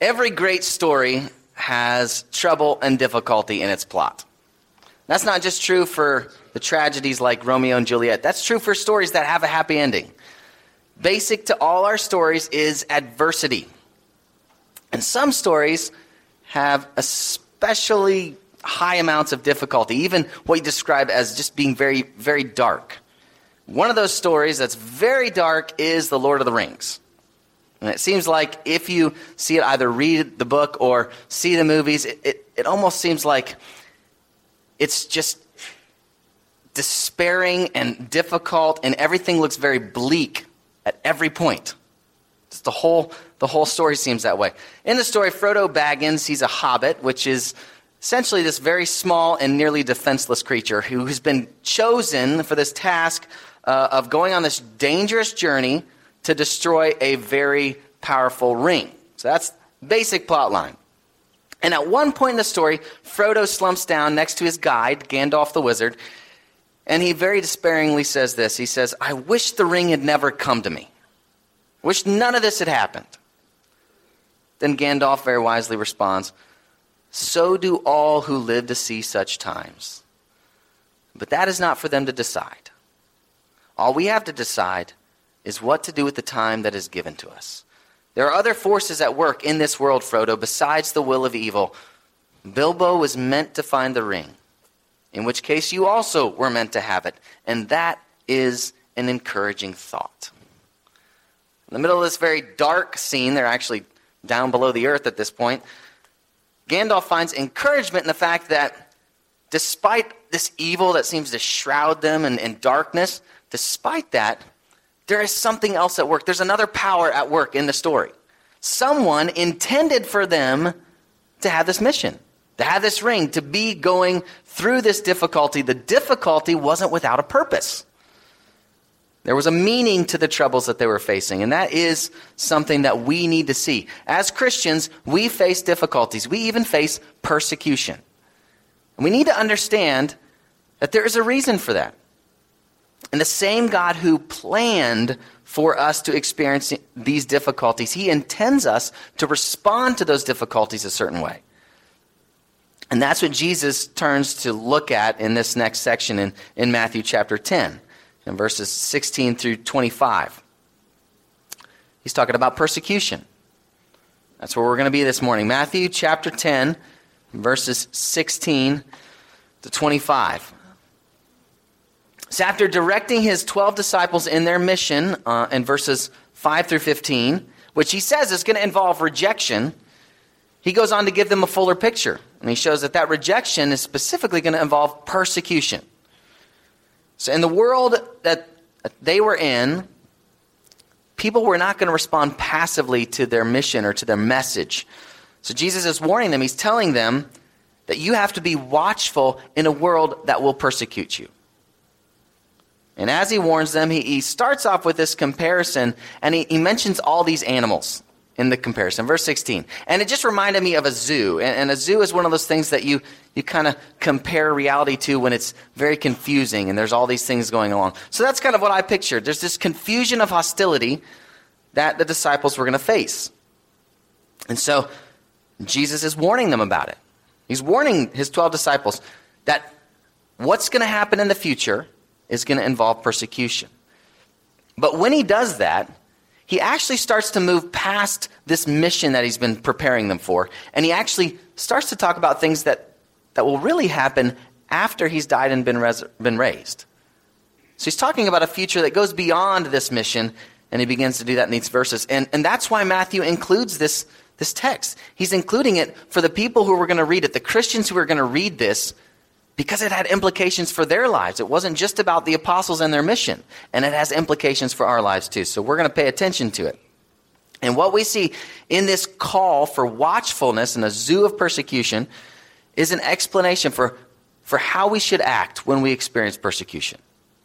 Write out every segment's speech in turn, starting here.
Every great story has trouble and difficulty in its plot. That's not just true for the tragedies like Romeo and Juliet. That's true for stories that have a happy ending. Basic to all our stories is adversity. And some stories have especially high amounts of difficulty, even what you describe as just being very, very dark. One of those stories that's very dark is The Lord of the Rings. And it seems like if you see it, either read the book or see the movies, it almost seems like it's just despairing and difficult, and everything looks very bleak at every point. Just the whole story seems that way. In the story, Frodo Baggins, he's a hobbit, which is essentially this very small and nearly defenseless creature who's been chosen for this task of going on this dangerous journey to destroy a very powerful ring. So that's basic plot line. And at one point in the story, Frodo slumps down next to his guide, Gandalf the Wizard, and he very despairingly says this. He says, "I wish the ring had never come to me. I wish none of this had happened." Then Gandalf very wisely responds, "So do all who live to see such times. But that is not for them to decide. All we have to decide is what to do with the time that is given to us. There are other forces at work in this world, Frodo, besides the will of evil. Bilbo was meant to find the ring, in which case you also were meant to have it. And that is an encouraging thought." In the middle of this very dark scene, they're actually down below the earth at this point, Gandalf finds encouragement in the fact that despite this evil that seems to shroud them in darkness, despite that, there is something else at work. There's another power at work in the story. Someone intended for them to have this mission, to have this ring, to be going through this difficulty. The difficulty wasn't without a purpose. There was a meaning to the troubles that they were facing, and that is something that we need to see. As Christians, we face difficulties. We even face persecution. And we need to understand that there is a reason for that. And the same God who planned for us to experience these difficulties, he intends us to respond to those difficulties a certain way. And that's what Jesus turns to look at in this next section in Matthew chapter 10, in verses 16 through 25. He's talking about persecution. That's where we're going to be this morning. Matthew chapter 10, verses 16 to 25. So after directing his 12 disciples in their mission in verses 5 through 15, which he says is going to involve rejection, he goes on to give them a fuller picture. And he shows that rejection is specifically going to involve persecution. So in the world that they were in, people were not going to respond passively to their mission or to their message. So Jesus is warning them. He's telling them that you have to be watchful in a world that will persecute you. And as he warns them, he starts off with this comparison, and he mentions all these animals in the comparison. Verse 16. And it just reminded me of a zoo. And a zoo is one of those things that you kind of compare reality to when it's very confusing and there's all these things going along. So that's kind of what I pictured. There's this confusion of hostility that the disciples were going to face. And so Jesus is warning them about it. He's warning his 12 disciples that what's going to happen in the future is going to involve persecution. But when he does that, he actually starts to move past this mission that he's been preparing them for, and he actually starts to talk about things that will really happen after he's died and been raised. So he's talking about a future that goes beyond this mission, and he begins to do that in these verses. And that's why Matthew includes this text. He's including it for the people who were going to read it, the Christians who are going to read this, because it had implications for their lives. It wasn't just about the apostles and their mission. And it has implications for our lives too. So we're going to pay attention to it. And what we see in this call for watchfulness in a zoo of persecution is an explanation for how we should act when we experience persecution.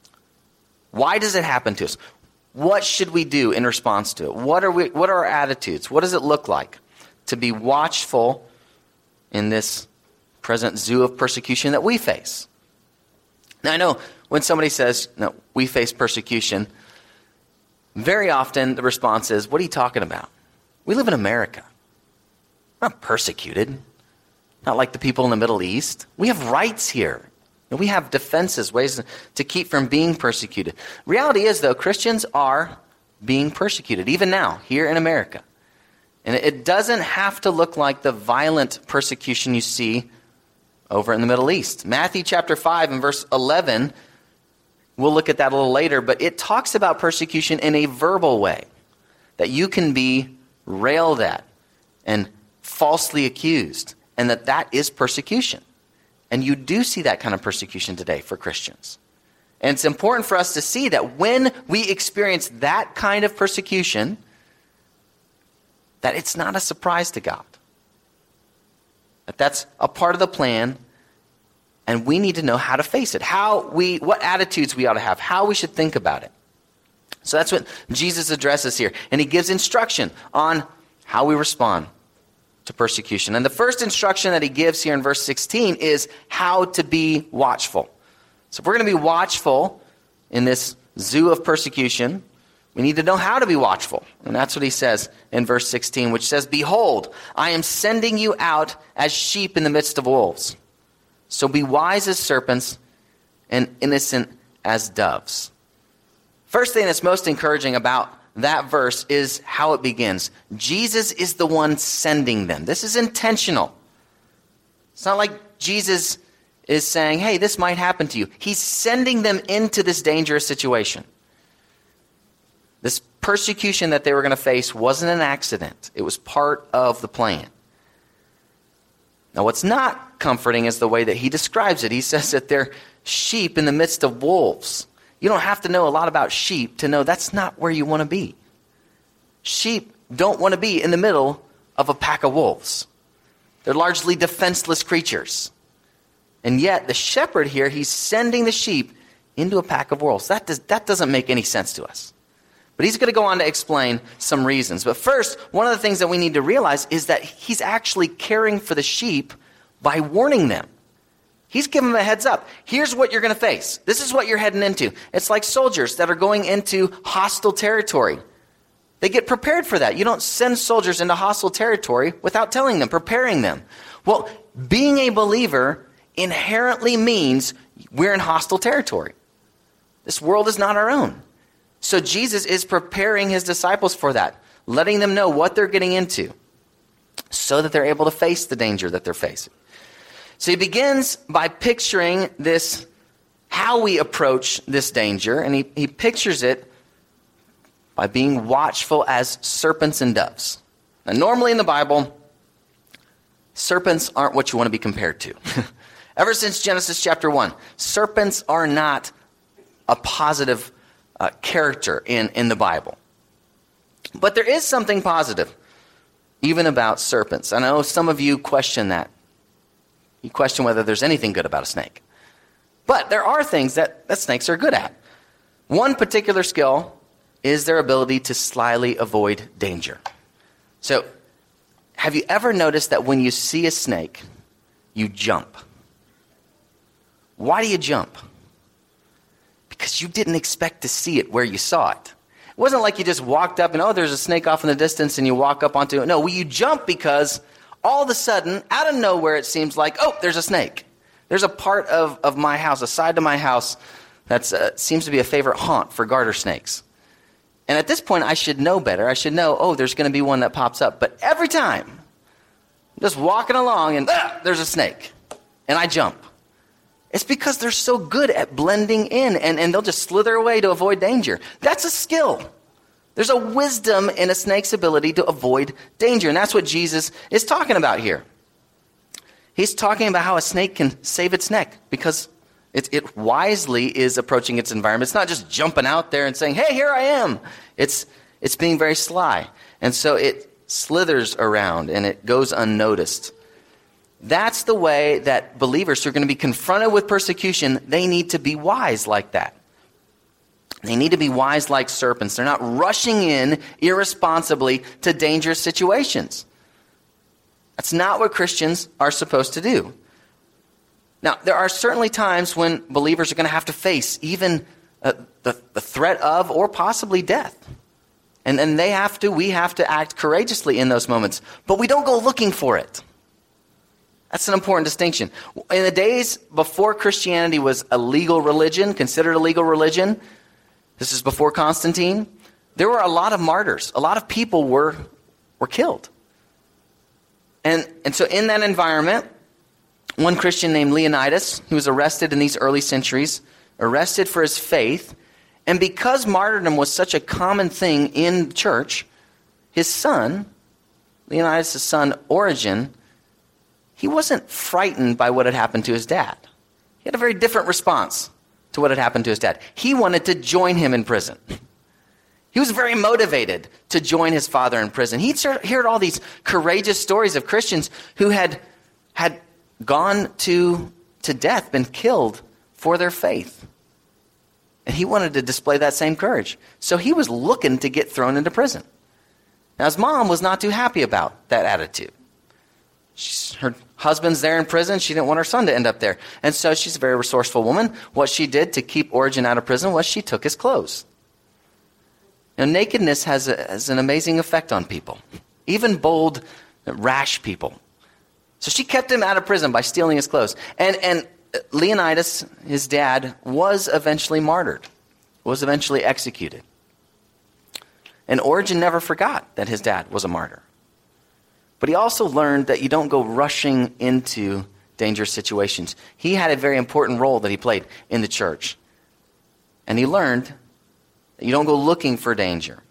Why does it happen to us? What should we do in response to it? What are our attitudes? What does it look like to be watchful in this present zoo of persecution that we face? Now, I know when somebody says, "No, we face persecution," very often the response is, "What are you talking about? We live in America. We're not persecuted. Not like the people in the Middle East. We have rights here. And we have defenses, ways to keep from being persecuted. Reality is, though, Christians are being persecuted, even now, here in America. And it doesn't have to look like the violent persecution you see over in the Middle East. Matthew chapter 5 and verse 11, we'll look at that a little later, but it talks about persecution in a verbal way, that you can be railed at and falsely accused, and that is persecution. And you do see that kind of persecution today for Christians. And it's important for us to see that when we experience that kind of persecution, that it's not a surprise to God. That's a part of the plan, and we need to know how to face it, what attitudes we ought to have, how we should think about it. So that's what Jesus addresses here, and he gives instruction on how we respond to persecution. And the first instruction that he gives here in verse 16 is how to be watchful. So if we're going to be watchful in this zoo of persecution, we need to know how to be watchful. And that's what he says in verse 16, which says, "Behold, I am sending you out as sheep in the midst of wolves. So be wise as serpents and innocent as doves." First thing that's most encouraging about that verse is how it begins. Jesus is the one sending them. This is intentional. It's not like Jesus is saying, hey, this might happen to you. He's sending them into this dangerous situation. This persecution that they were going to face wasn't an accident. It was part of the plan. Now, what's not comforting is the way that he describes it. He says that they're sheep in the midst of wolves. You don't have to know a lot about sheep to know that's not where you want to be. Sheep don't want to be in the middle of a pack of wolves. They're largely defenseless creatures. And yet, the shepherd here, he's sending the sheep into a pack of wolves. That doesn't make any sense to us. But he's going to go on to explain some reasons. But first, one of the things that we need to realize is that he's actually caring for the sheep by warning them. He's giving them a heads up. Here's what you're going to face. This is what you're heading into. It's like soldiers that are going into hostile territory. They get prepared for that. You don't send soldiers into hostile territory without telling them, preparing them. Well, being a believer inherently means we're in hostile territory. This world is not our own. So Jesus is preparing his disciples for that, letting them know what they're getting into so that they're able to face the danger that they're facing. So he begins by picturing this, how we approach this danger, and he pictures it by being watchful as serpents and doves. Now, normally in the Bible, serpents aren't what you want to be compared to. Ever since Genesis chapter 1, serpents are not a positive character in the Bible. But there is something positive, even about serpents. I know some of you question that. You question whether there's anything good about a snake. But there are things that snakes are good at. One particular skill is their ability to slyly avoid danger. So, have you ever noticed that when you see a snake, you jump? Why do you jump? Because you didn't expect to see it where you saw it. It wasn't like you just walked up and, oh, there's a snake off in the distance and you walk up onto it. No, you jump because all of a sudden, out of nowhere, it seems like, oh, there's a snake. There's a part of my house, a side to my house, that seems to be a favorite haunt for garter snakes. And at this point, I should know better. I should know, oh, there's going to be one that pops up. But every time, I'm just walking along and there's a snake. And I jump. It's because they're so good at blending in and they'll just slither away to avoid danger. That's a skill. There's a wisdom in a snake's ability to avoid danger. And that's what Jesus is talking about here. He's talking about how a snake can save its neck because it wisely is approaching its environment. It's not just jumping out there and saying, hey, here I am. It's being very sly. And so it slithers around and it goes unnoticed. That's the way that believers who are going to be confronted with persecution, they need to be wise like that. They need to be wise like serpents. They're not rushing in irresponsibly to dangerous situations. That's not what Christians are supposed to do. Now, there are certainly times when believers are going to have to face even the threat of or possibly death. And we have to act courageously in those moments. But we don't go looking for it. That's an important distinction. In the days before Christianity was a legal religion, considered a legal religion, this is before Constantine, there were a lot of martyrs. A lot of people were killed. And so in that environment, one Christian named Leonidas, who was arrested in these early centuries, arrested for his faith, and because martyrdom was such a common thing in church, his son, Leonidas' son Origen, he wasn't frightened by what had happened to his dad. He had a very different response to what had happened to his dad. He wanted to join him in prison. He was very motivated to join his father in prison. He'd heard all these courageous stories of Christians who had gone to death, been killed for their faith. And he wanted to display that same courage. So he was looking to get thrown into prison. Now his mom was not too happy about that attitude. Her husband's there in prison. She didn't want her son to end up there. And so she's a very resourceful woman. What she did to keep Origen out of prison was she took his clothes. Now, nakedness has an amazing effect on people, even bold, rash people. So she kept him out of prison by stealing his clothes. And Leonidas, his dad, was eventually martyred, was eventually executed. And Origen never forgot that his dad was a martyr. But he also learned that you don't go rushing into dangerous situations. He had a very important role that he played in the church. And he learned that you don't go looking for danger.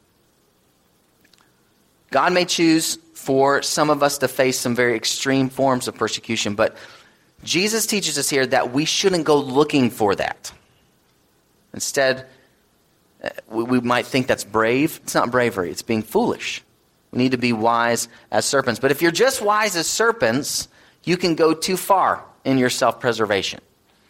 God may choose for some of us to face some very extreme forms of persecution, but Jesus teaches us here that we shouldn't go looking for that. Instead, we might think that's brave. It's not bravery. It's being foolish. We need to be wise as serpents. But if you're just wise as serpents, you can go too far in your self-preservation.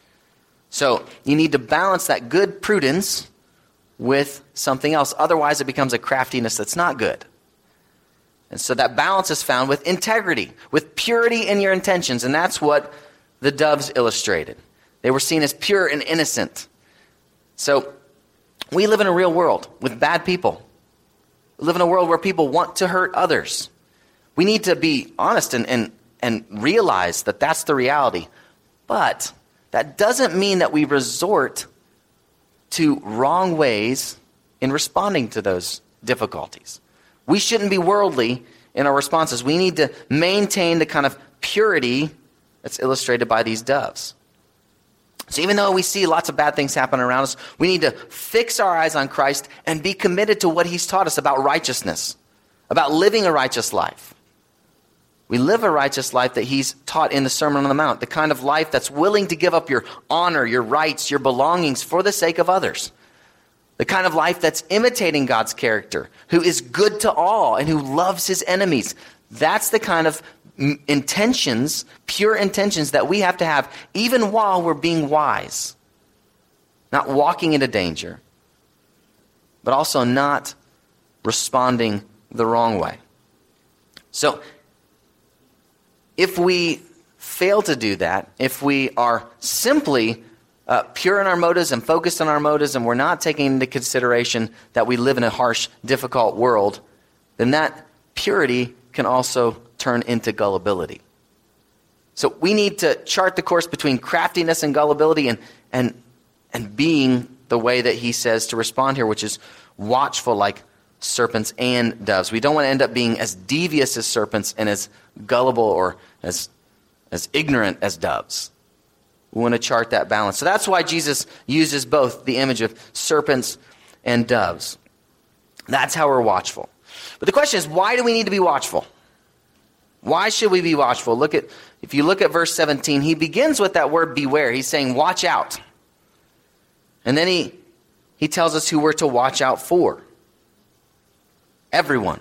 So you need to balance that good prudence with something else. Otherwise, it becomes a craftiness that's not good. And so that balance is found with integrity, with purity in your intentions. And that's what the doves illustrated. They were seen as pure and innocent. So we live in a real world with bad people. We live in a world where people want to hurt others. We need to be honest and realize that that's the reality. But that doesn't mean that we resort to wrong ways in responding to those difficulties. We shouldn't be worldly in our responses. We need to maintain the kind of purity that's illustrated by these doves. So even though we see lots of bad things happen around us, we need to fix our eyes on Christ and be committed to what he's taught us about righteousness, about living a righteous life. We live a righteous life that he's taught in the Sermon on the Mount, the kind of life that's willing to give up your honor, your rights, your belongings for the sake of others. The kind of life that's imitating God's character, who is good to all and who loves his enemies. That's the kind of intentions, pure intentions that we have to have even while we're being wise. Not walking into danger, but also not responding the wrong way. So, if we fail to do that, if we are simply pure in our motives and focused on our motives and we're not taking into consideration that we live in a harsh, difficult world, then that purity can also turn into gullibility. So we need to chart the course between craftiness and gullibility and being the way that he says to respond here, which is watchful like serpents and doves. We don't want to end up being as devious as serpents and as gullible or as ignorant as doves. We want to chart that balance. So that's why Jesus uses both the image of serpents and doves. That's how we're watchful. But the question is, why do we need to be watchful? Why should we be watchful? If you look at verse 17, he begins with that word beware. He's saying watch out. And then he tells us who we're to watch out for. Everyone.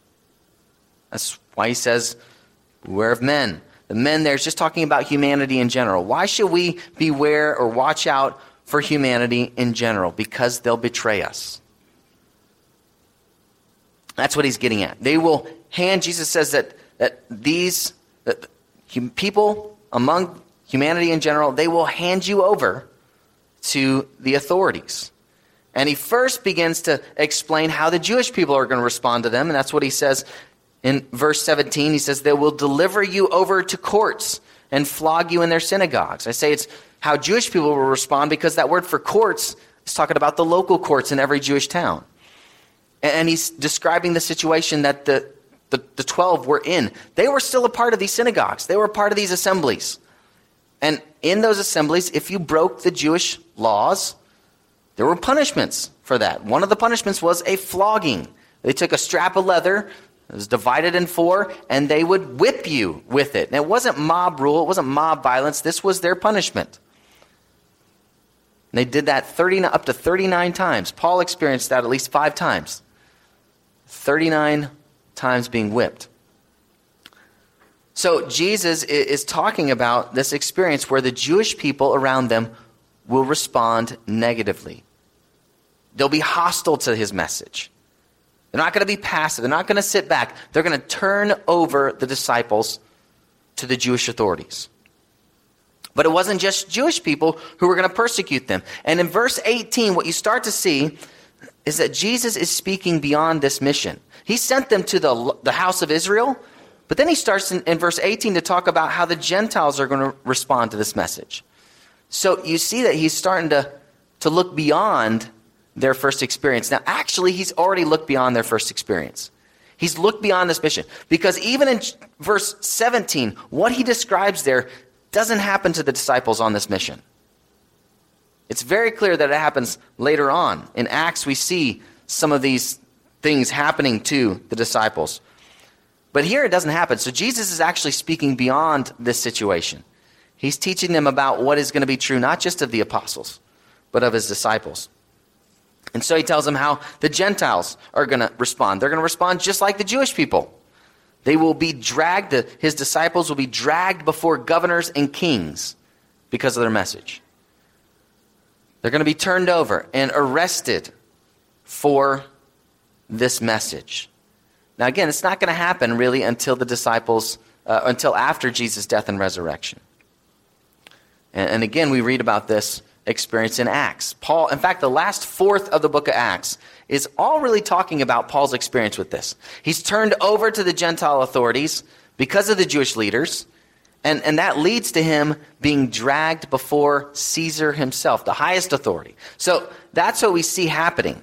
That's why he says beware of men. The men there is just talking about humanity in general. Why should we beware or watch out for humanity in general? Because they'll betray us. That's what he's getting at. They will hand, Jesus says that people among humanity in general, they will hand you over to the authorities. And he first begins to explain how the Jewish people are going to respond to them. And that's what he says in verse 17. He says, they will deliver you over to courts and flog you in their synagogues. I say it's how Jewish people will respond because that word for courts is talking about the local courts in every Jewish town. And he's describing the situation that the 12 were in. They were still a part of these synagogues. They were a part of these assemblies. And in those assemblies, if you broke the Jewish laws, there were punishments for that. One of the punishments was a flogging. They took a strap of leather, it was divided in 4, and they would whip you with it. And it wasn't mob rule, it wasn't mob violence, this was their punishment. And they did that up to 39 times. Paul experienced that at least 5 times. 39 times being whipped. So Jesus is talking about this experience where the Jewish people around them will respond negatively. They'll be hostile to his message. They're not going to be passive. They're not going to sit back. They're going to turn over the disciples to the Jewish authorities. But it wasn't just Jewish people who were going to persecute them. And in verse 18, what you start to see is that Jesus is speaking beyond this mission. He sent them to the house of Israel, but then he starts in verse 18 to talk about how the Gentiles are going to respond to this message. So you see that he's starting to look beyond their first experience. Now, actually, he's already looked beyond their first experience. He's looked beyond this mission. Because even in verse 17, what he describes there doesn't happen to the disciples on this mission. It's very clear that it happens later on. In Acts, we see some of these things happening to the disciples. But here it doesn't happen. So Jesus is actually speaking beyond this situation. He's teaching them about what is going to be true, not just of the apostles, but of his disciples. And so he tells them how the Gentiles are going to respond. They're going to respond just like the Jewish people. They will be dragged, his disciples will be dragged before governors and kings because of their message. They're going to be turned over and arrested for this message. Now again, it's not going to happen really until the disciples, until after Jesus' death and resurrection. And again, we read about this experience in Acts. Paul, in fact, the last fourth of the book of Acts is all really talking about Paul's experience with this. He's turned over to the Gentile authorities because of the Jewish leaders, and that leads to him being dragged before Caesar himself, the highest authority. So that's what we see happening.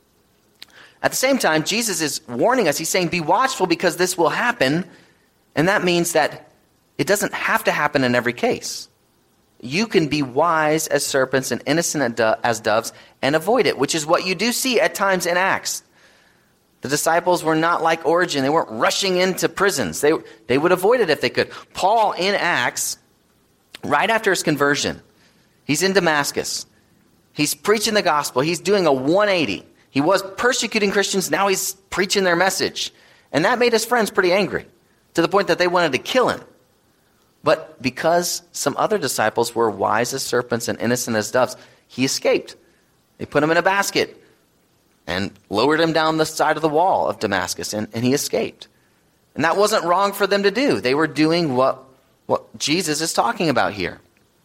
At the same time, Jesus is warning us. He's saying, be watchful because this will happen, and that means that it doesn't have to happen in every case. You can be wise as serpents and innocent as doves and avoid it, which is what you do see at times in Acts. The disciples were not like Origen. They weren't rushing into prisons. They would avoid it if they could. Paul in Acts, right after his conversion, he's in Damascus. He's preaching the gospel. He's doing a 180. He was persecuting Christians. Now he's preaching their message. And that made his friends pretty angry to the point that they wanted to kill him. But because some other disciples were wise as serpents and innocent as doves, he escaped. They put him in a basket and lowered him down the side of the wall of Damascus, and he escaped. And that wasn't wrong for them to do. They were doing what Jesus is talking about here.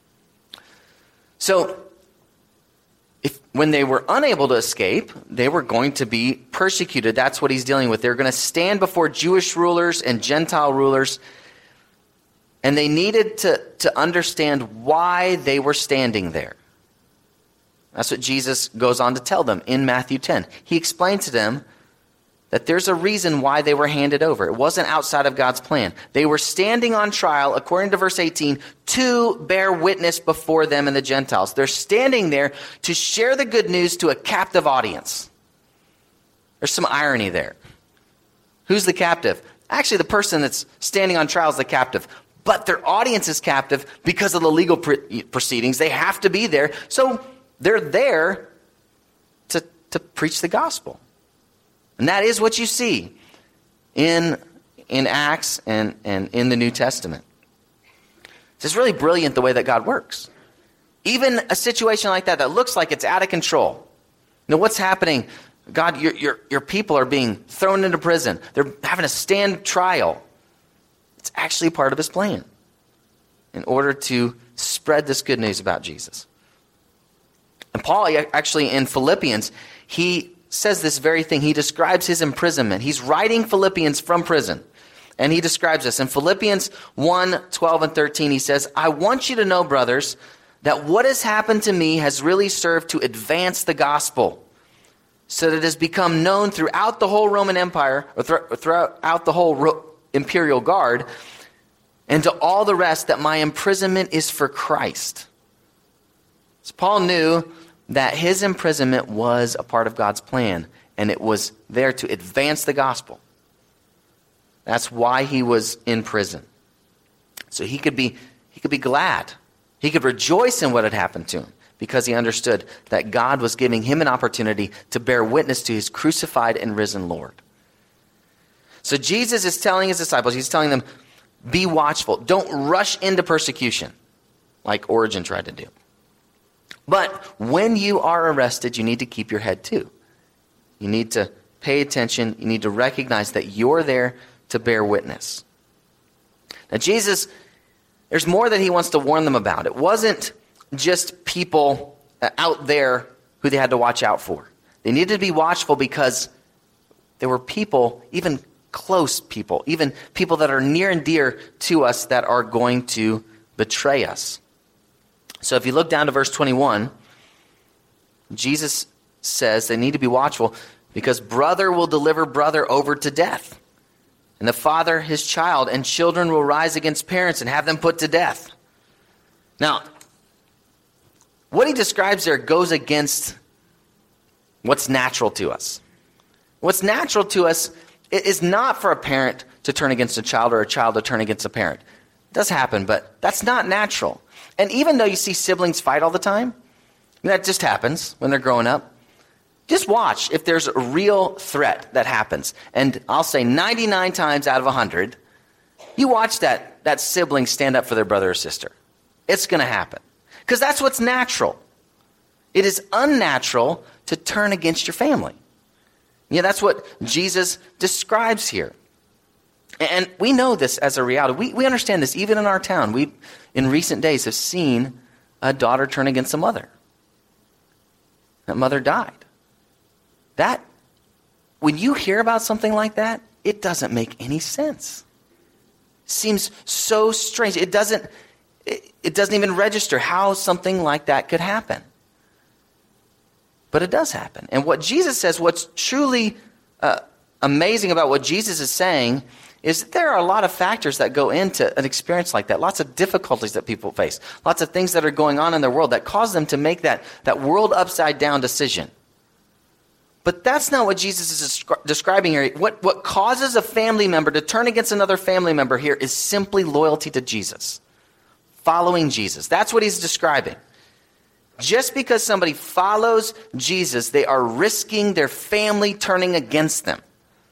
So, when they were unable to escape, they were going to be persecuted. That's what he's dealing with. They're going to stand before Jewish rulers and Gentile rulers. And they needed to understand why they were standing there. That's what Jesus goes on to tell them in Matthew 10. He explained to them that there's a reason why they were handed over. It wasn't outside of God's plan. They were standing on trial, according to verse 18, to bear witness before them and the Gentiles. They're standing there to share the good news to a captive audience. There's some irony there. Who's the captive? Actually, the person that's standing on trial is the captive. But their audience is captive because of the legal proceedings. They have to be there. So they're there to preach the gospel. And that is what you see in Acts and in the New Testament. It's just really brilliant the way that God works. Even a situation like that looks like it's out of control. You know, what's happening? God, your people are being thrown into prison. They're having to stand trial. It's actually part of his plan in order to spread this good news about Jesus. And Paul, actually in Philippians, he says this very thing. He describes his imprisonment. He's writing Philippians from prison. And he describes this. In Philippians 1:12 and 13, he says, I want you to know, brothers, that what has happened to me has really served to advance the gospel, so that it has become known throughout the whole Roman Empire, or throughout the whole imperial guard, and to all the rest, that my imprisonment is for Christ. So Paul knew that his imprisonment was a part of God's plan, and it was there to advance the gospel. That's why he was in prison. So he could be glad. He could rejoice in what had happened to him, because he understood that God was giving him an opportunity to bear witness to his crucified and risen Lord. So Jesus is telling his disciples, he's telling them, be watchful. Don't rush into persecution like Origen tried to do. But when you are arrested, you need to keep your head too. You need to pay attention. You need to recognize that you're there to bear witness. Now Jesus, there's more that he wants to warn them about. It wasn't just people out there who they had to watch out for. They needed to be watchful because there were people, even close people, even people that are near and dear to us, that are going to betray us. So if you look down to verse 21, Jesus says they need to be watchful because brother will deliver brother over to death, and the father his child, and children will rise against parents and have them put to death. Now, what he describes there goes against what's natural to us. What's natural to us is not for a parent to turn against a child or a child to turn against a parent. It does happen, but that's not natural. And even though you see siblings fight all the time, that just happens when they're growing up. Just watch if there's a real threat that happens. And I'll say 99 times out of 100, you watch that sibling stand up for their brother or sister. It's going to happen. Because that's what's natural. It is unnatural to turn against your family. Yeah, that's what Jesus describes here. And we know this as a reality. We understand this even in our town. We, in recent days, have seen a daughter turn against a mother. That mother died. That, when you hear about something like that, it doesn't make any sense. It seems so strange. It doesn't even register how something like that could happen. But it does happen. And what Jesus says, what's truly amazing about what Jesus is saying, is that there are a lot of factors that go into an experience like that. Lots of difficulties that people face. Lots of things that are going on in their world that cause them to make that world upside down decision. But that's not what Jesus is describing here. What causes a family member to turn against another family member here is simply loyalty to Jesus. Following Jesus. That's what he's describing. Just because somebody follows Jesus, they are risking their family turning against them.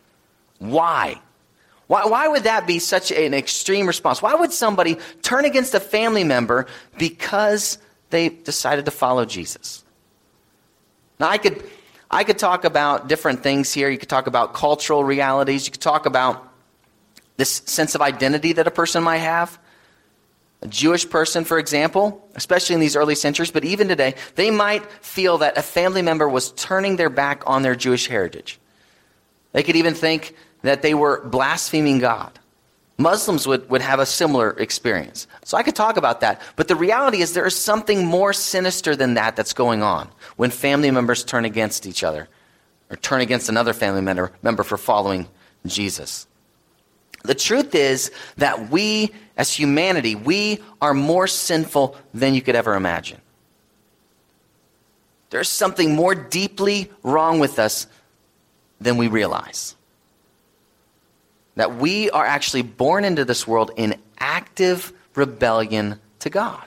Why? Why would that be such an extreme response? Why would somebody turn against a family member because they decided to follow Jesus? Now, I could talk about different things here. You could talk about cultural realities. You could talk about this sense of identity that a person might have. A Jewish person, for example, especially in these early centuries, but even today, they might feel that a family member was turning their back on their Jewish heritage. They could even think that they were blaspheming God. Muslims would have a similar experience. So I could talk about that. But the reality is there is something more sinister than that that's going on when family members turn against each other or turn against another family member for following Jesus. The truth is that we, as humanity, we are more sinful than you could ever imagine. There's something more deeply wrong with us than we realize. That we are actually born into this world in active rebellion to God.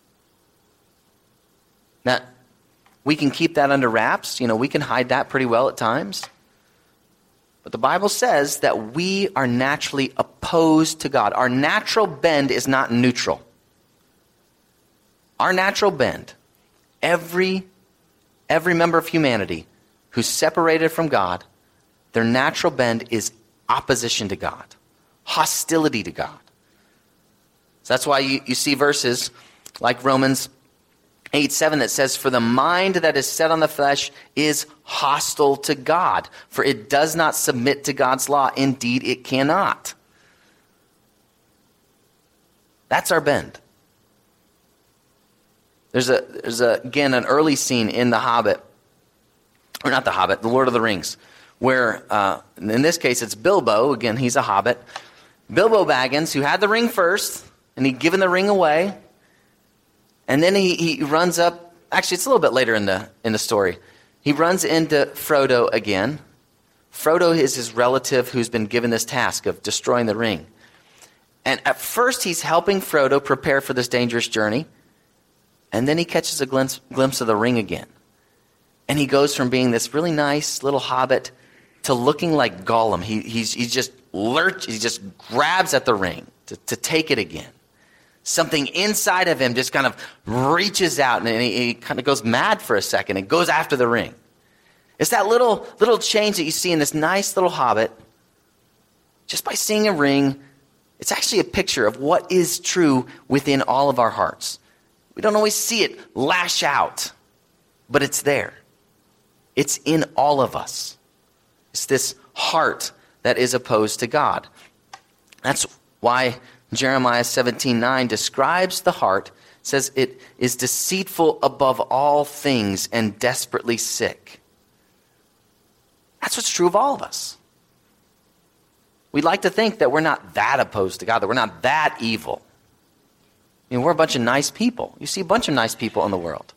Now, we can keep that under wraps. We can hide that pretty well at times. But the Bible says that we are naturally opposed to God. Our natural bend is not neutral. Our natural bend, every member of humanity who's separated from God, their natural bend is opposition to God, hostility to God. So that's why you see verses like Romans 8:7 that says, "For the mind that is set on the flesh is hostile to God, for it does not submit to God's law. Indeed, it cannot." That's our bend. There's again an early scene in The Hobbit, or not The Hobbit, The Lord of the Rings, where in this case it's Bilbo. Again, he's a hobbit. Bilbo Baggins, who had the ring first, and he'd given the ring away, and then he runs up. Actually, it's a little bit later in the story. He runs into Frodo again. Frodo is his relative who's been given this task of destroying the ring. And at first, he's helping Frodo prepare for this dangerous journey. And then he catches a glimpse of the ring again. And he goes from being this really nice little hobbit to looking like Gollum. He just grabs at the ring to take it again. Something inside of him just kind of reaches out, and he kind of goes mad for a second and goes after the ring. It's that little change that you see in this nice little hobbit. Just by seeing a ring, it's actually a picture of what is true within all of our hearts. We don't always see it lash out, but it's there. It's in all of us. It's this heart that is opposed to God. That's why Jeremiah 17:9 describes the heart, says it is deceitful above all things and desperately sick. That's what's true of all of us. We'd like to think that we're not that opposed to God, that we're not that evil. I mean, we're a bunch of nice people. You see a bunch of nice people in the world.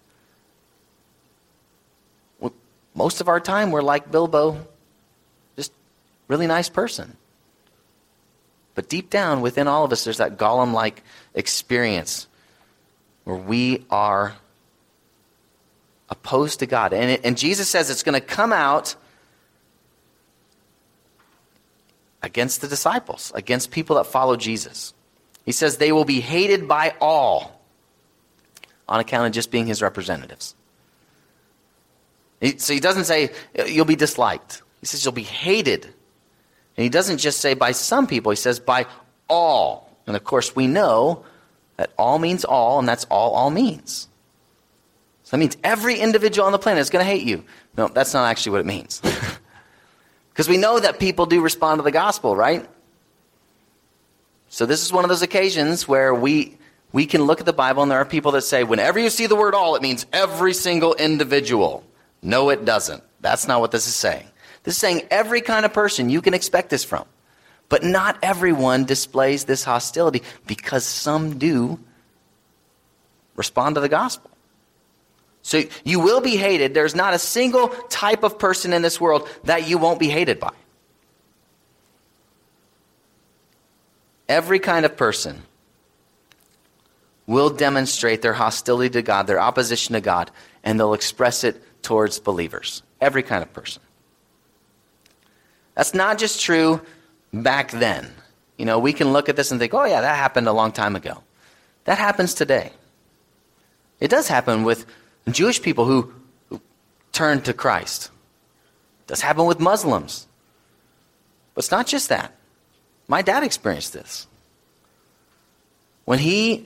Most of our time, we're like Bilbo, just really nice person. But deep down within all of us, there's that Gollum-like experience where we are opposed to God. And Jesus says it's going to come out against the disciples, against people that follow Jesus. He says they will be hated by all on account of just being his representatives. So he doesn't say you'll be disliked. He says you'll be hated. And he doesn't just say by some people. He says by all. And of course we know that all means all, and that's all means. So that means every individual on the planet is going to hate you. No, that's not actually what it means. Because we know that people do respond to the gospel, right? So this is one of those occasions where we can look at the Bible and there are people that say, whenever you see the word all, it means every single individual. No, it doesn't. That's not what this is saying. This is saying every kind of person you can expect this from. But not everyone displays this hostility because some do respond to the gospel. So you will be hated. There's not a single type of person in this world that you won't be hated by. Every kind of person will demonstrate their hostility to God, their opposition to God, and they'll express it towards believers. Every kind of person. That's not just true back then. You know, we can look at this and think, oh yeah, that happened a long time ago. That happens today. It does happen with Jewish people who turn to Christ. It does happen with Muslims. But it's not just that. My dad experienced this. When he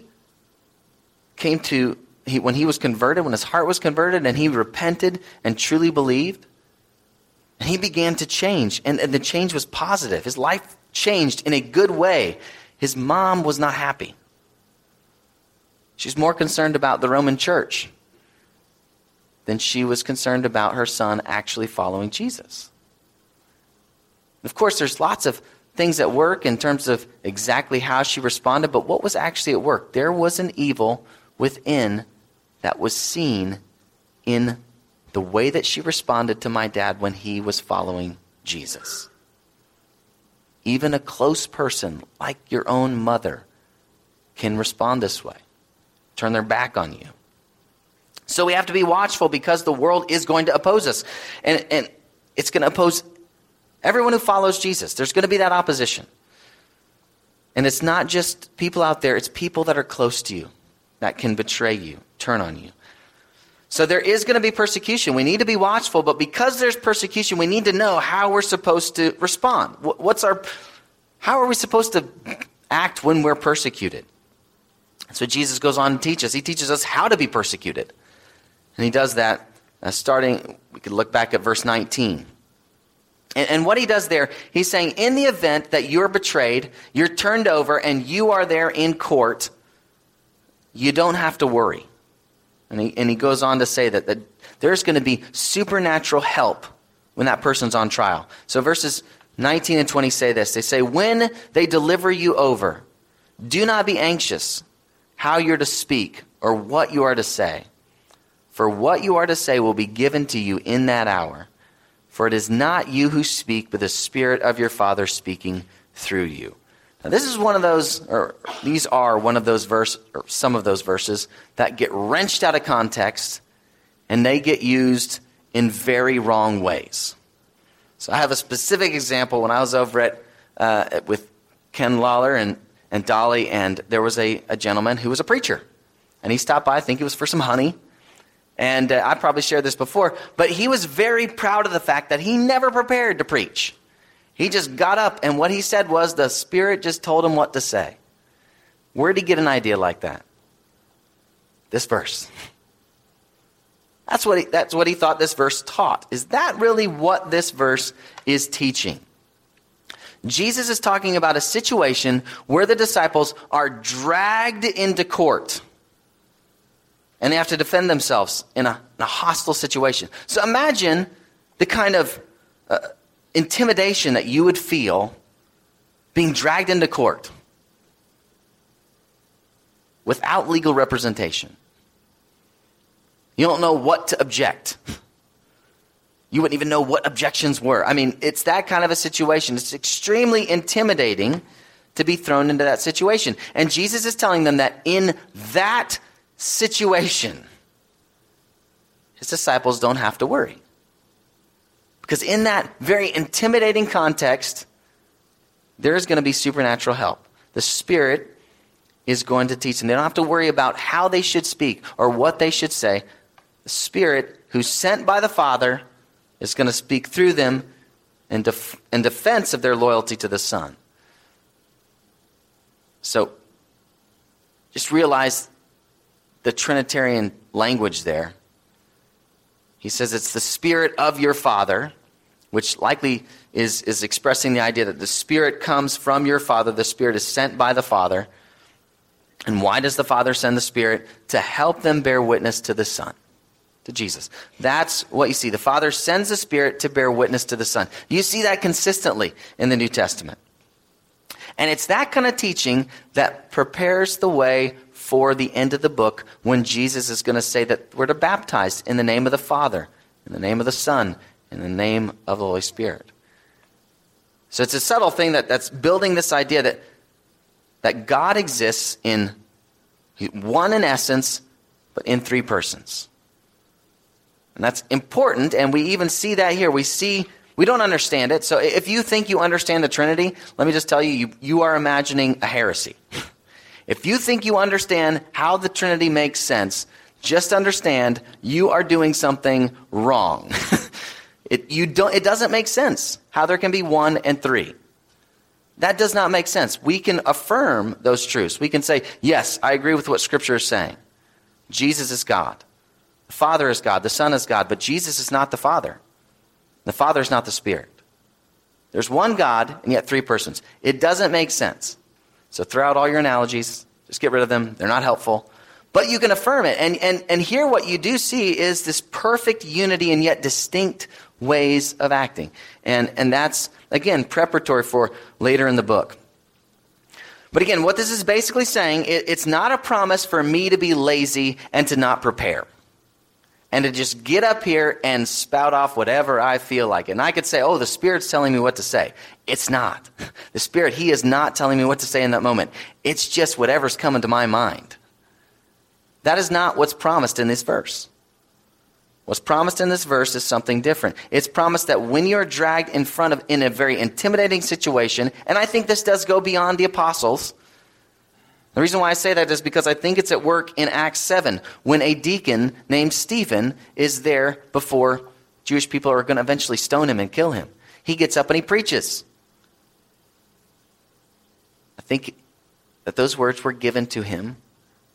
was converted, when his heart was converted and he repented and truly believed, and he began to change, and the change was positive. His life changed in a good way. His mom was not happy. She's more concerned about the Roman Church than she was concerned about her son actually following Jesus. Of course, there's lots of things at work in terms of exactly how she responded, but what was actually at work? There was an evil within that was seen in the way that she responded to my dad when he was following Jesus. Even a close person like your own mother can respond this way, turn their back on you. So we have to be watchful because the world is going to oppose us. And it's going to oppose everyone who follows Jesus. There's going to be that opposition. And it's not just people out there, it's people that are close to you that can betray you, turn on you. So there is going to be persecution. We need to be watchful, but because there's persecution, we need to know how we're supposed to respond. How are we supposed to act when we're persecuted? That's what Jesus goes on to teach us. He teaches us how to be persecuted. And he does that starting, we could look back at verse 19. And what he does there, he's saying, in the event that you're betrayed, you're turned over, and you are there in court, you don't have to worry. And he goes on to say that there's going to be supernatural help when that person's on trial. So verses 19 and 20 say this. They say, when they deliver you over, do not be anxious how you're to speak or what you are to say. For what you are to say will be given to you in that hour. For it is not you who speak, but the Spirit of your Father speaking through you. Now this is one of those, or these are one of those verses, or some of those verses that get wrenched out of context, and they get used in very wrong ways. So I have a specific example. When I was over with Ken Lawler and Dolly, and there was a gentleman who was a preacher. And he stopped by, I think it was for some honey. And I probably shared this before, but he was very proud of the fact that he never prepared to preach. He just got up, and what he said was the Spirit just told him what to say. Where did he get an idea like that? This verse. That's what he thought this verse taught. Is that really what this verse is teaching? Jesus is talking about a situation where the disciples are dragged into court. And they have to defend themselves in a hostile situation. So imagine the kind of intimidation that you would feel being dragged into court without legal representation. You don't know what to object. You wouldn't even know what objections were. I mean, it's that kind of a situation. It's extremely intimidating to be thrown into that situation. And Jesus is telling them that in that situation, his disciples don't have to worry. Because in that very intimidating context, there is going to be supernatural help. The Spirit is going to teach them. They don't have to worry about how they should speak or what they should say. The Spirit, who's sent by the Father, is going to speak through them in defense of their loyalty to the Son. So, just realize the Trinitarian language there. He says it's the Spirit of your Father, which likely is expressing the idea that the Spirit comes from your Father. The Spirit is sent by the Father. And why does the Father send the Spirit? To help them bear witness to the Son, to Jesus. That's what you see. The Father sends the Spirit to bear witness to the Son. You see that consistently in the New Testament. And it's that kind of teaching that prepares the way for the end of the book when Jesus is going to say that we're to baptize in the name of the Father, in the name of the Son, in the name of the Holy Spirit. So it's a subtle thing that's building this idea that God exists in one in essence, but in three persons. And that's important, and we even see that here. We don't understand it. So if you think you understand the Trinity, let me just tell you, you are imagining a heresy. If you think you understand how the Trinity makes sense, just understand you are doing something wrong. It doesn't make sense how there can be one and three. That does not make sense. We can affirm those truths. We can say, yes, I agree with what Scripture is saying. Jesus is God. The Father is God. The Son is God. But Jesus is not the Father. The Father is not the Spirit. There's one God and yet three persons. It doesn't make sense. So throw out all your analogies. Just get rid of them. They're not helpful. But you can affirm it. And here what you do see is this perfect unity and yet distinct ways of acting. And that's, again, preparatory for later in the book. But again, what this is basically saying, it's not a promise for me to be lazy and to not prepare. And to just get up here and spout off whatever I feel like. And I could say, oh, the Spirit's telling me what to say. It's not. The Spirit, He is not telling me what to say in that moment. It's just whatever's coming to my mind. That is not what's promised in this verse. What's promised in this verse is something different. It's promised that when you're dragged in a very intimidating situation, and I think this does go beyond the apostles. The reason why I say that is because I think it's at work in Acts 7 when a deacon named Stephen is there before Jewish people are going to eventually stone him and kill him. He gets up and he preaches. I think that those words were given to him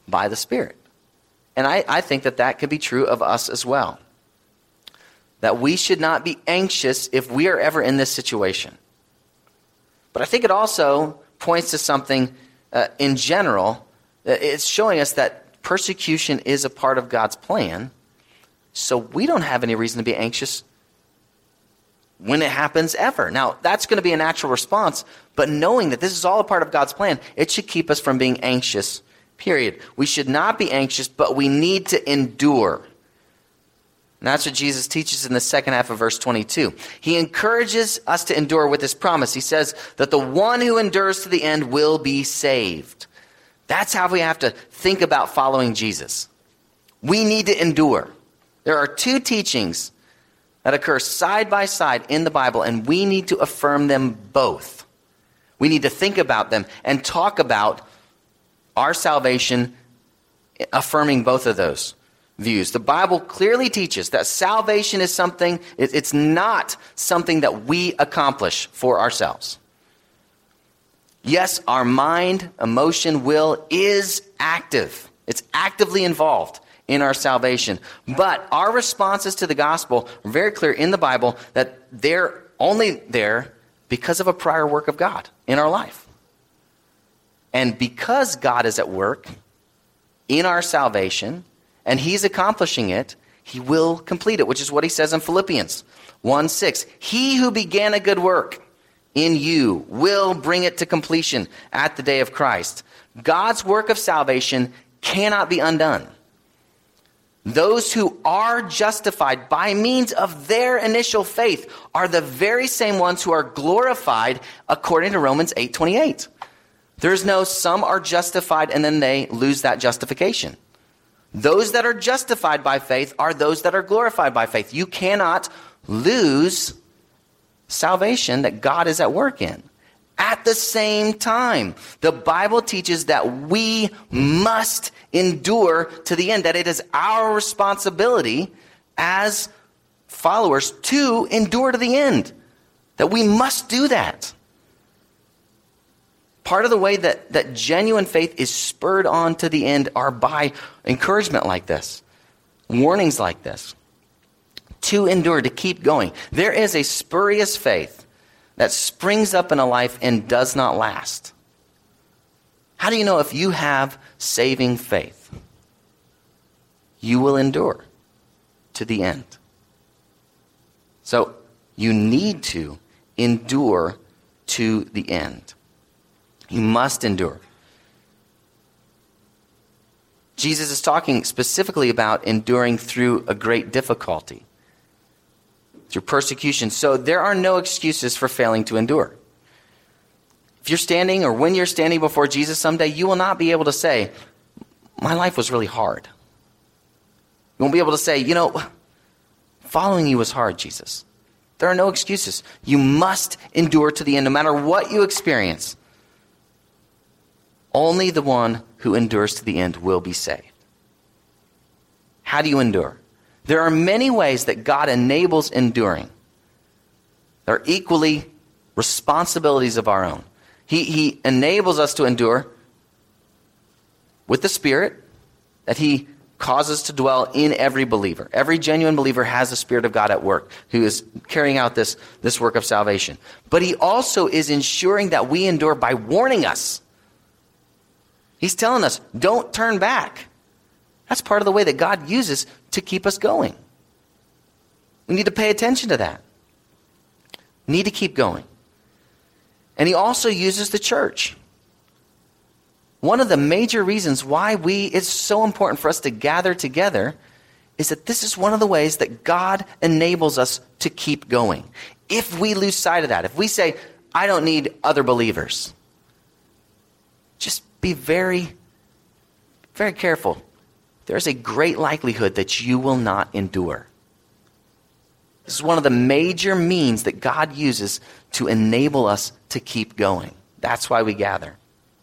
by the Spirit. And I think that could be true of us as well. That we should not be anxious if we are ever in this situation. But I think it also points to something in general. It's showing us that persecution is a part of God's plan. So we don't have any reason to be anxious when it happens ever. Now, that's going to be a natural response, but knowing that this is all a part of God's plan, it should keep us from being anxious, period. We should not be anxious, but we need to endure. And that's what Jesus teaches in the second half of verse 22. He encourages us to endure with this promise. He says that the one who endures to the end will be saved. That's how we have to think about following Jesus. We need to endure. There are two teachings that occur side by side in the Bible, and we need to affirm them both. We need to think about them and talk about our salvation, affirming both of those views. The Bible clearly teaches that salvation is something, it's not something that we accomplish for ourselves. Yes, our mind, emotion, will is active. It's actively involved in our salvation. But our responses to the gospel are very clear in the Bible that they're only there because of a prior work of God in our life. And because God is at work in our salvation, and he's accomplishing it, he will complete it, which is what he says in Philippians 1:6. He who began a good work in you will bring it to completion at the day of Christ. God's work of salvation cannot be undone. Those who are justified by means of their initial faith are the very same ones who are glorified according to Romans 8:28. There's no some are justified and then they lose that justification. Those that are justified by faith are those that are glorified by faith. You cannot lose salvation that God is at work in. At the same time, the Bible teaches that we must endure to the end, that it is our responsibility as followers to endure to the end, that we must do that. Part of the way that genuine faith is spurred on to the end are by encouragement like this, warnings like this, to endure, to keep going. There is a spurious faith that springs up in a life and does not last. How do you know if you have saving faith? You will endure to the end. So you need to endure to the end. You must endure. Jesus is talking specifically about enduring through a great difficulty, through persecution. So there are no excuses for failing to endure. If you're standing or when you're standing before Jesus someday, you will not be able to say, my life was really hard. You won't be able to say, following you was hard, Jesus. There are no excuses. You must endure to the end, no matter what you experience. Only the one who endures to the end will be saved. How do you endure? There are many ways that God enables enduring. There are equally responsibilities of our own. He enables us to endure with the Spirit that he causes to dwell in every believer. Every genuine believer has the Spirit of God at work who is carrying out this work of salvation. But he also is ensuring that we endure by warning us. He's telling us, don't turn back. That's part of the way that God uses to keep us going. We need to pay attention to that. We need to keep going. And he also uses the church. One of the major reasons why it's so important for us to gather together is that this is one of the ways that God enables us to keep going. If we lose sight of that, if we say, I don't need other believers, just be very, very careful. There's a great likelihood that you will not endure. This is one of the major means that God uses to enable us to keep going. That's why we gather.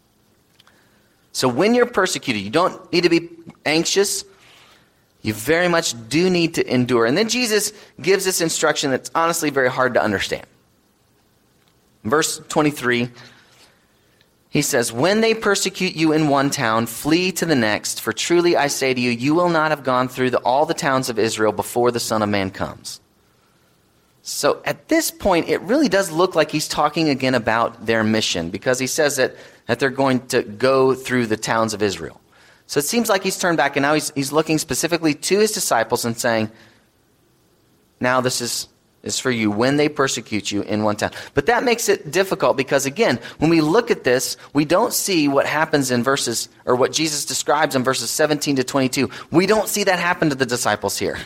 So when you're persecuted, you don't need to be anxious. You very much do need to endure. And then Jesus gives this instruction that's honestly very hard to understand. Verse 23, He says, when they persecute you in one town, flee to the next, for truly I say to you, you will not have gone through all the towns of Israel before the Son of Man comes. So at this point, it really does look like he's talking again about their mission, because he says that they're going to go through the towns of Israel. So it seems like he's turned back, and now he's looking specifically to his disciples and saying, now this is for you when they persecute you in one town. But that makes it difficult because, again, when we look at this, we don't see what happens in verses, or what Jesus describes in verses 17 to 22. We don't see that happen to the disciples here.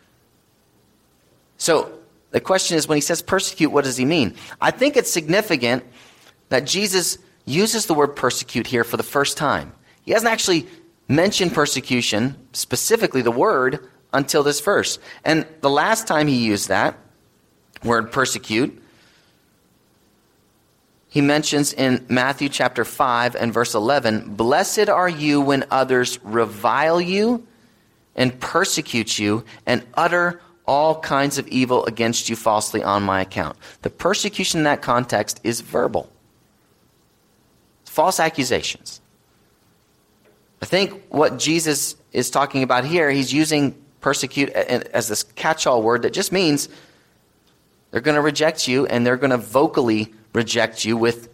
So the question is, when he says persecute, what does he mean? I think it's significant that Jesus uses the word persecute here for the first time. He hasn't actually mentioned persecution, specifically the word, until this verse. And the last time he used that word persecute, he mentions in Matthew chapter 5 and verse 11, blessed are you when others revile you and persecute you and utter all kinds of evil against you falsely on my account. The persecution in that context is verbal. False accusations. I think what Jesus is talking about here, he's using persecute as this catch-all word that just means they're going to reject you, and they're going to vocally reject you with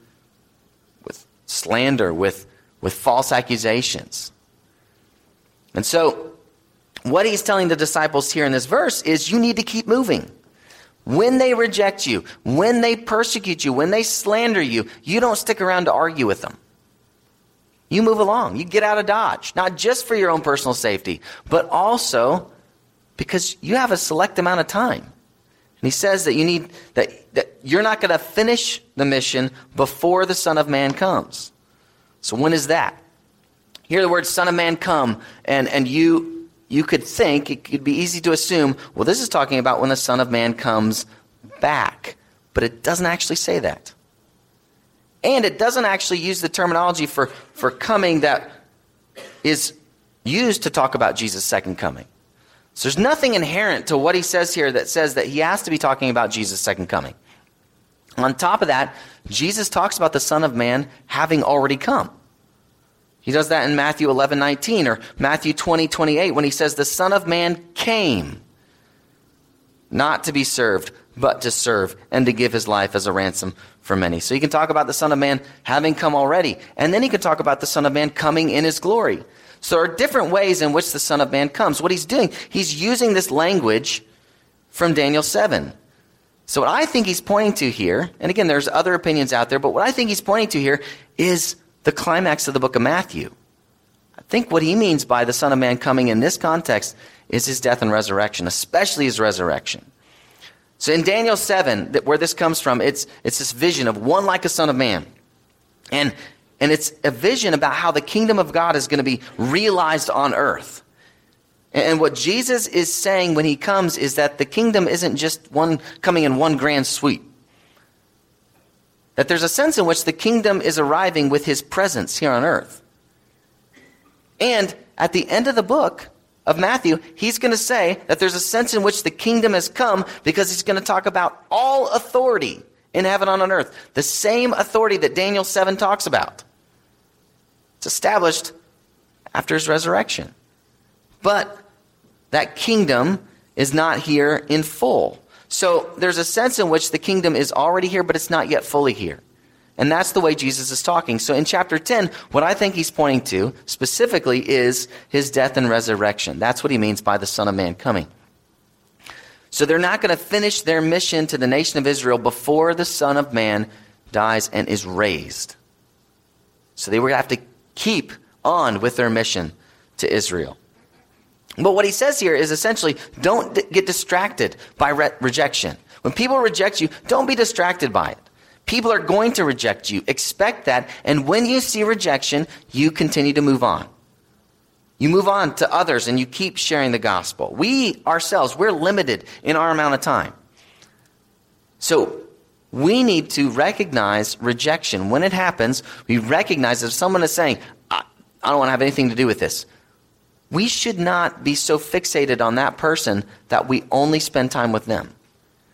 slander, with false accusations. And so what he's telling the disciples here in this verse is you need to keep moving. When they reject you, when they persecute you, when they slander you, you don't stick around to argue with them. You move along. You get out of Dodge, not just for your own personal safety, but also because you have a select amount of time. And he says that you need that you're not going to finish the mission before the Son of Man comes. So when is that? Hear the word Son of Man come, and you could think, it could be easy to assume, well, this is talking about when the Son of Man comes back. But it doesn't actually say that. And it doesn't actually use the terminology for coming that is used to talk about Jesus' second coming. So there's nothing inherent to what he says here that says that he has to be talking about Jesus' second coming. On top of that, Jesus talks about the Son of Man having already come. He does that in Matthew 11:19 or Matthew 20:28 when he says the Son of Man came not to be served, but to serve and to give his life as a ransom for many. So you can talk about the Son of Man having come already, and then he can talk about the Son of Man coming in his glory. So there are different ways in which the Son of Man comes. What he's doing, he's using this language from Daniel 7. So what I think he's pointing to here, and again, there's other opinions out there, but what I think he's pointing to here is the climax of the book of Matthew. I think what he means by the Son of Man coming in this context is his death and resurrection, especially his resurrection. So in Daniel 7, where this comes from, it's this vision of one like a Son of Man. And it's a vision about how the kingdom of God is going to be realized on earth. And what Jesus is saying when he comes is that the kingdom isn't just one coming in one grand sweep. That there's a sense in which the kingdom is arriving with his presence here on earth. And at the end of the book of Matthew, he's going to say that there's a sense in which the kingdom has come because he's going to talk about all authority in heaven and on earth. The same authority that Daniel 7 talks about. It's established after his resurrection. But that kingdom is not here in full. So there's a sense in which the kingdom is already here, but it's not yet fully here. And that's the way Jesus is talking. So in chapter 10, what I think he's pointing to specifically is his death and resurrection. That's what he means by the Son of Man coming. So they're not going to finish their mission to the nation of Israel before the Son of Man dies and is raised. So they were going to have to keep on with their mission to Israel. But what he says here is essentially, don't get distracted by rejection. When people reject you, don't be distracted by it. People are going to reject you. Expect that. And when you see rejection, you continue to move on. You move on to others and you keep sharing the gospel. We ourselves, we're limited in our amount of time. So we need to recognize rejection. When it happens, we recognize if someone is saying, I don't want to have anything to do with this. We should not be so fixated on that person that we only spend time with them.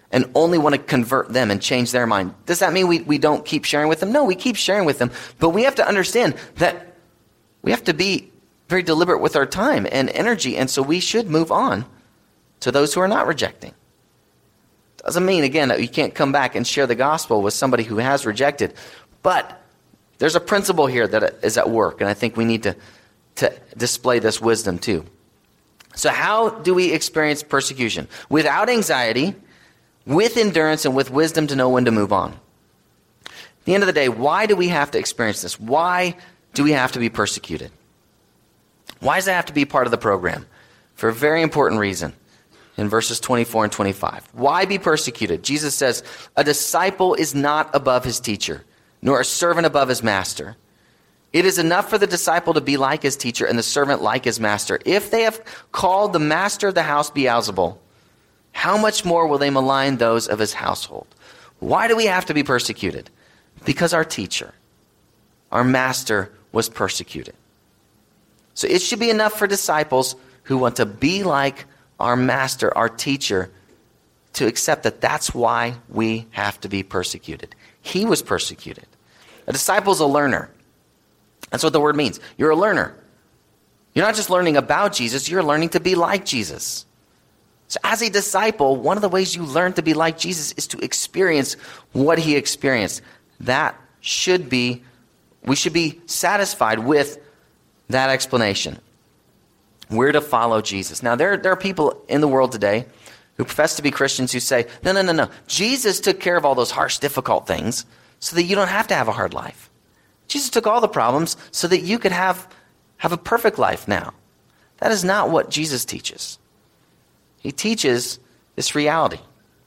and only want to convert them and change their mind. Does that mean we don't keep sharing with them? No, we keep sharing with them, but we have to understand that we have to be very deliberate with our time and energy, and so we should move on to those who are not rejecting. Doesn't mean, again, that you can't come back and share the gospel with somebody who has rejected, but there's a principle here that is at work, and I think we need to display this wisdom too. So how do we experience persecution? Without anxiety, with endurance, and with wisdom to know when to move on. At the end of the day, why do we have to experience this? Why do we have to be persecuted? Why does that have to be part of the program? For a very important reason. In verses 24 and 25. Why be persecuted? Jesus says, a disciple is not above his teacher, nor a servant above his master. It is enough for the disciple to be like his teacher and the servant like his master. If they have called the master of the house Beelzebul, how much more will they malign those of his household? Why do we have to be persecuted? Because our teacher, our master, was persecuted. So it should be enough for disciples who want to be like our master, our teacher, to accept that that's why we have to be persecuted. He was persecuted. A disciple is a learner. That's what the word means. You're a learner. You're not just learning about Jesus, you're learning to be like Jesus. So as a disciple, one of the ways you learn to be like Jesus is to experience what he experienced. We should be satisfied with that explanation. We're to follow Jesus. Now, there are people in the world today who profess to be Christians who say, no. Jesus took care of all those harsh, difficult things so that you don't have to have a hard life. Jesus took all the problems so that you could have a perfect life now. That is not what Jesus teaches. He teaches this reality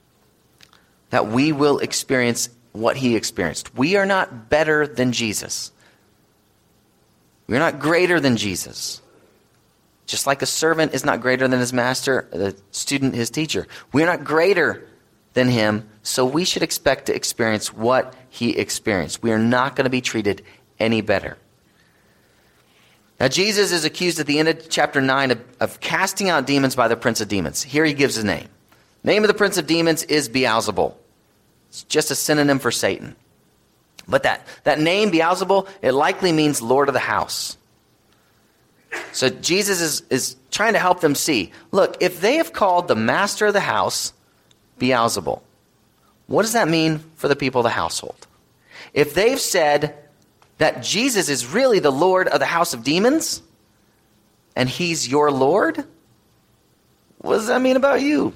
that we will experience what he experienced. We are not better than Jesus. We are not greater than Jesus. Just like a servant is not greater than his master, the student his teacher. We are not greater than him, so we should expect to experience what he experienced. We are not going to be treated any better. Now, Jesus is accused at the end of chapter 9 of casting out demons by the prince of demons. Here he gives his name. The name of the prince of demons is Beelzebul. It's just a synonym for Satan. But that name, Beelzebul, it likely means Lord of the house. So Jesus is trying to help them see, look, if they have called the master of the house Beelzebul, what does that mean for the people of the household? If they've said that Jesus is really the Lord of the house of demons, and he's your Lord, what does that mean about you?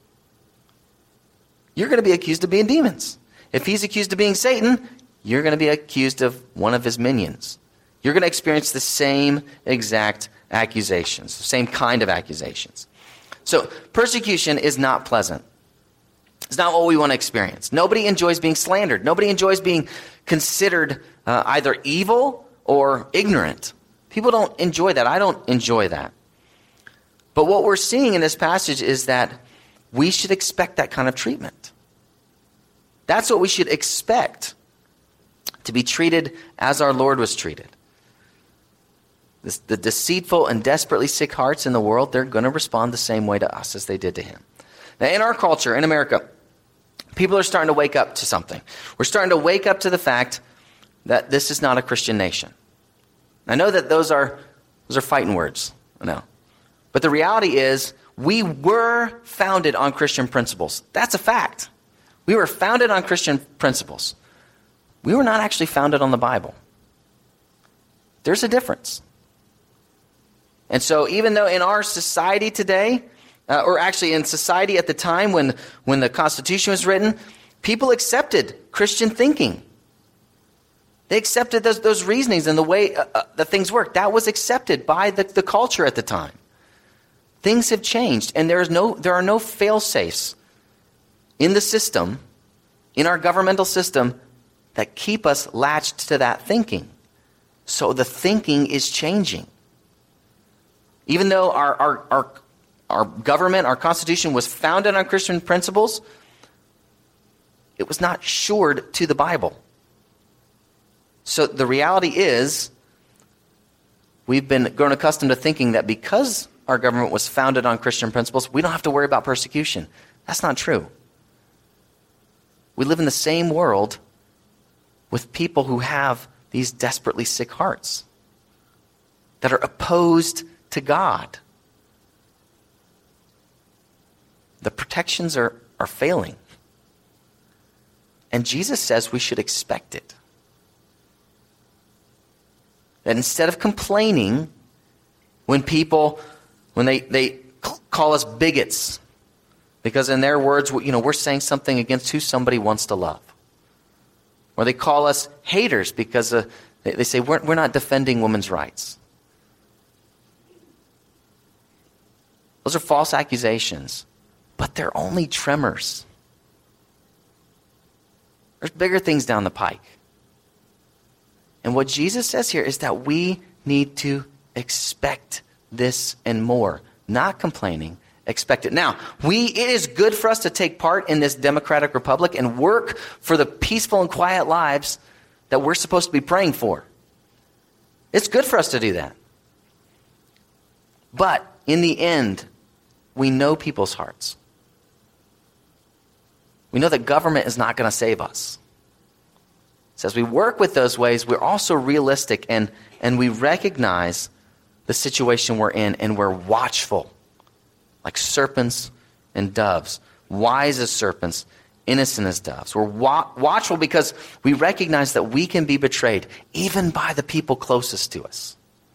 You're going to be accused of being demons. If he's accused of being Satan, you're going to be accused of one of his minions. You're going to experience the same exact accusations, the same kind of accusations. So persecution is not pleasant. It's not what we want to experience. Nobody enjoys being slandered. Nobody enjoys being considered either evil or ignorant. People don't enjoy that. I don't enjoy that. But what we're seeing in this passage is that we should expect that kind of treatment. That's what we should expect, to be treated as our Lord was treated. The deceitful and desperately sick hearts in the world, they're going to respond the same way to us as they did to him. Now, in our culture, in America, people are starting to wake up to something. We're starting to wake up to the fact that this is not a Christian nation. I know that those are fighting words. I know. But the reality is, we were founded on Christian principles. That's a fact. We were founded on Christian principles. We were not actually founded on the Bible. There's a difference. And so even though in our society today, or actually in society at the time when the Constitution was written, people accepted Christian thinking. They accepted those reasonings and the way that things work. That was accepted by the culture at the time. Things have changed, and there are no fail-safes in the system, in our governmental system, that keep us latched to that thinking. So the thinking is changing. Even though our government, our Constitution was founded on Christian principles, it was not shored to the Bible. So the reality is, we've been grown accustomed to thinking that because our government was founded on Christian principles, we don't have to worry about persecution. That's not true. We live in the same world with people who have these desperately sick hearts that are opposed to God. The protections are failing. And Jesus says we should expect it. That instead of complaining when they call us bigots, because in their words, we're saying something against who somebody wants to love. Or they call us haters because they say we're not defending women's rights. Those are false accusations, but they're only tremors. There's bigger things down the pike. And what Jesus says here is that we need to expect this and more. Not complaining, expect it. Now, it is good for us to take part in this democratic republic and work for the peaceful and quiet lives that we're supposed to be praying for. It's good for us to do that. But in the end, we know people's hearts. We know that government is not going to save us. So as we work with those ways, we're also realistic and we recognize the situation we're in, and we're watchful, like serpents and doves, wise as serpents, innocent as doves. We're watchful because we recognize that we can be betrayed, even by the people closest to us.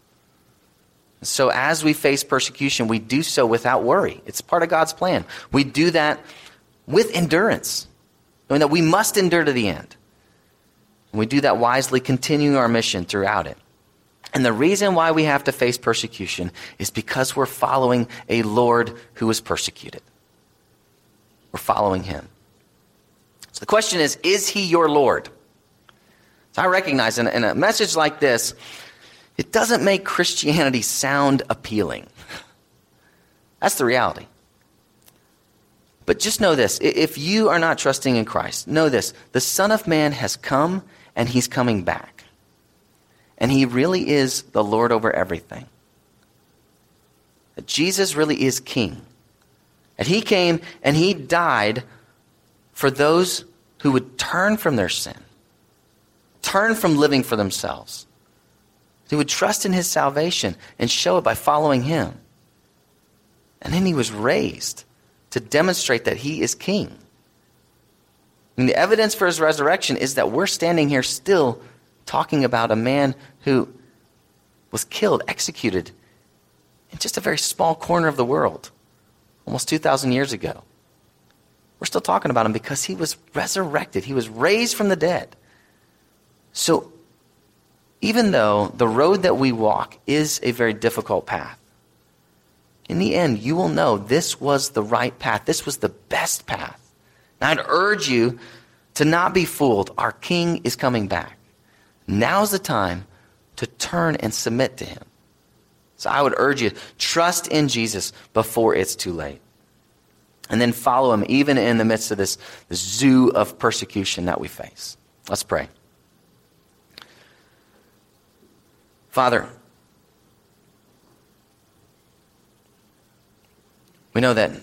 So as we face persecution, we do so without worry. It's part of God's plan. We do that with endurance, knowing that we must endure to the end. And we do that wisely, continuing our mission throughout it. And the reason why we have to face persecution is because we're following a Lord who was persecuted. We're following him. So the question is he your Lord? So I recognize in a message like this, it doesn't make Christianity sound appealing. That's the reality. But just know this, if you are not trusting in Christ, know this, the Son of Man has come and he's coming back. And he really is the Lord over everything. That Jesus really is King. And he came and he died for those who would turn from their sin, turn from living for themselves, who would trust in his salvation and show it by following him. And then he was raised to demonstrate that he is King. And the evidence for his resurrection is that we're standing here still talking about a man who was killed, executed in just a very small corner of the world, almost 2,000 years ago. We're still talking about him because he was resurrected. He was raised from the dead. So even though the road that we walk is a very difficult path, in the end, you will know this was the right path. This was the best path. And I'd urge you to not be fooled. Our King is coming back. Now's the time to turn and submit to him. So I would urge you, trust in Jesus before it's too late. And then follow him even in the midst of this zoo of persecution that we face. Let's pray. Father, we know that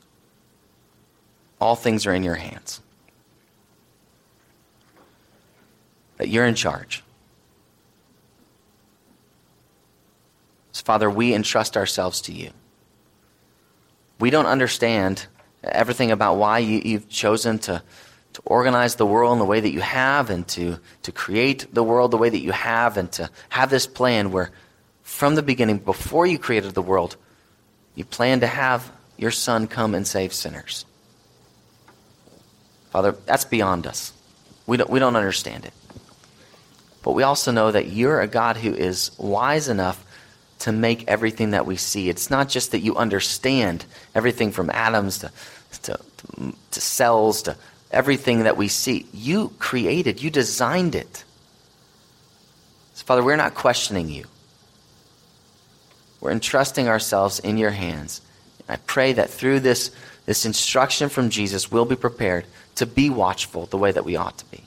all things are in your hands. That you're in charge. So, Father, we entrust ourselves to you. We don't understand everything about why you've chosen to organize the world in the way that you have and to create the world the way that you have and to have this plan where from the beginning, before you created the world, you planned to have your Son come and save sinners. Father, that's beyond us. We don't understand it. But we also know that you're a God who is wise enough to make everything that we see. It's not just that you understand everything from atoms to cells to everything that we see. You created, you designed it. So, Father, we're not questioning you. We're entrusting ourselves in your hands. I pray that through this instruction from Jesus, we'll be prepared to be watchful the way that we ought to be.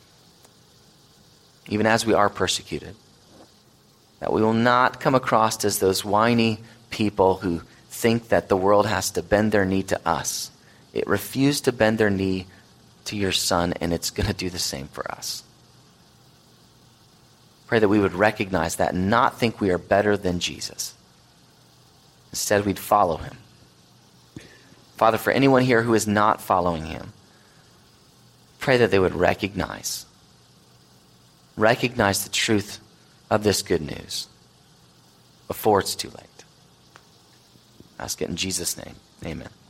Even as we are persecuted. That we will not come across as those whiny people who think that the world has to bend their knee to us. It refused to bend their knee to your Son, and it's going to do the same for us. Pray that we would recognize that and not think we are better than Jesus. Instead, we'd follow him. Father, for anyone here who is not following him, pray that they would recognize the truth of this good news before it's too late. I ask it in Jesus' name. Amen.